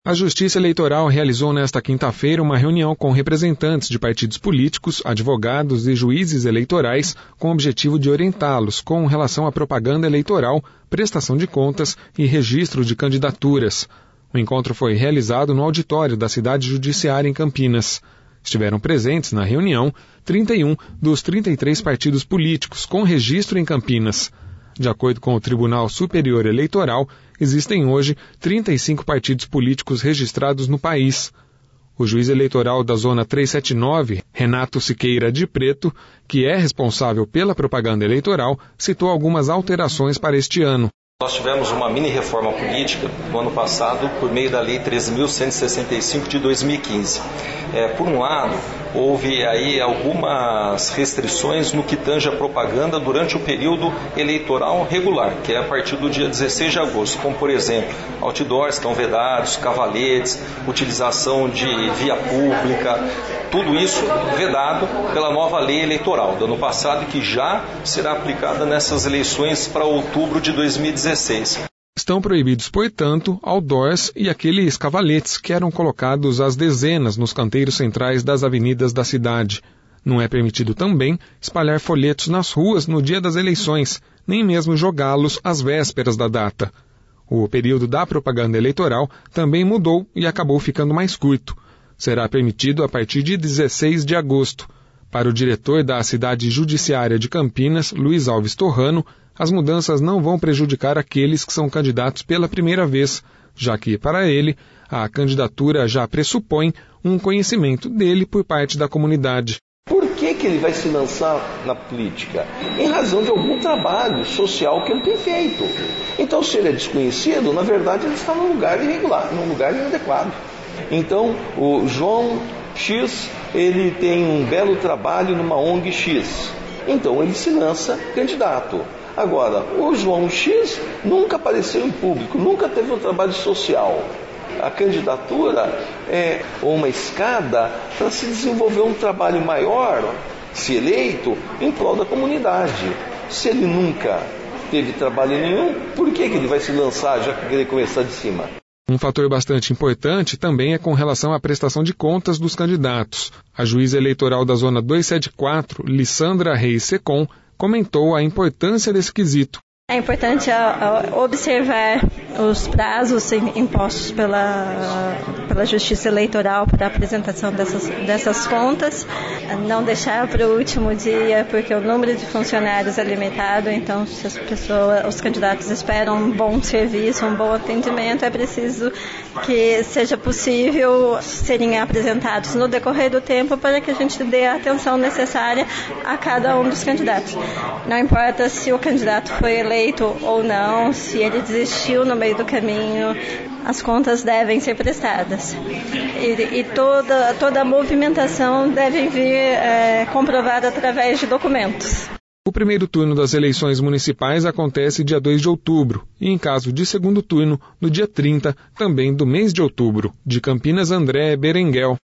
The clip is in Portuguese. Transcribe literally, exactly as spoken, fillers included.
A Justiça Eleitoral realizou nesta quinta-feira uma reunião com representantes de partidos políticos, advogados e juízes eleitorais com o objetivo de orientá-los com relação à propaganda eleitoral, prestação de contas e registro de candidaturas. O encontro foi realizado no auditório da Cidade Judiciária em Campinas. Estiveram presentes na reunião trinta e um dos trinta e três partidos políticos com registro em Campinas. De acordo com o Tribunal Superior Eleitoral, existem hoje trinta e cinco partidos políticos registrados no país. O juiz eleitoral da Zona trezentos e setenta e nove, Renato Siqueira de Preto, que é responsável pela propaganda eleitoral, citou algumas alterações para este ano. Nós tivemos uma mini-reforma política no ano passado por meio da Lei treze mil cento e sessenta e cinco de dois mil e quinze. É, por um lado, houve aí algumas restrições no que tange a propaganda durante o período eleitoral regular, que é a partir do dia dezesseis de agosto, como por exemplo, outdoors estão vedados, cavaletes, utilização de via pública, tudo isso vedado pela nova lei eleitoral do ano passado, que já será aplicada nessas eleições para outubro de dois mil e dezesseis. Estão proibidos, portanto, outdoors e aqueles cavaletes que eram colocados às dezenas nos canteiros centrais das avenidas da cidade. Não é permitido também espalhar folhetos nas ruas no dia das eleições, nem mesmo jogá-los às vésperas da data. O período da propaganda eleitoral também mudou e acabou ficando mais curto. Será permitido a partir de dezesseis de agosto. Para o diretor da Cidade Judiciária de Campinas, Luiz Alves Torrano, as mudanças não vão prejudicar aqueles que são candidatos pela primeira vez, já que, para ele, a candidatura já pressupõe um conhecimento dele por parte da comunidade. Por que que ele vai se lançar na política? Em razão de algum trabalho social que ele tem feito. Então, se ele é desconhecido, na verdade ele está num lugar irregular, num lugar inadequado. Então, o João X, ele tem um belo trabalho numa O N G X. Então, ele se lança candidato. Agora, o João X nunca apareceu em público, nunca teve um trabalho social. A candidatura é uma escada para se desenvolver um trabalho maior, se eleito, em prol da comunidade. Se ele nunca teve trabalho nenhum, por que que ele vai se lançar já que querer começar de cima? Um fator bastante importante também é com relação à prestação de contas dos candidatos. A juíza eleitoral da Zona duzentos e setenta e quatro, Lissandra Reis Secom, comentou a importância desse quesito. É importante observar os prazos impostos pela, pela Justiça Eleitoral para a apresentação dessas, dessas contas, não deixar para o último dia, porque o número de funcionários é limitado, então se as pessoas, os candidatos esperam um bom serviço, um bom atendimento, é preciso que seja possível serem apresentados no decorrer do tempo para que a gente dê a atenção necessária a cada um dos candidatos. Não importa se o candidato foi eleito ou não, se ele desistiu no meio do caminho, as contas devem ser prestadas. E, e toda, toda a movimentação deve vir é, comprovada através de documentos. O primeiro turno das eleições municipais acontece dia dois de outubro e, em caso de segundo turno, no dia trinta, também do mês de outubro. De Campinas, André Berenguel.